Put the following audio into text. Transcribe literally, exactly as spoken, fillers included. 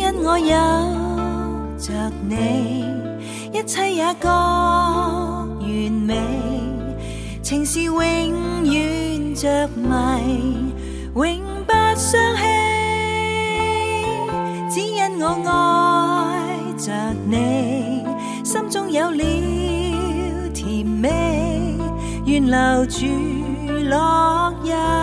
因我有着你，一切也覺完美，情是永遠着迷，永不相棄。只因我愛着你，心中有了甜美，願留住落日。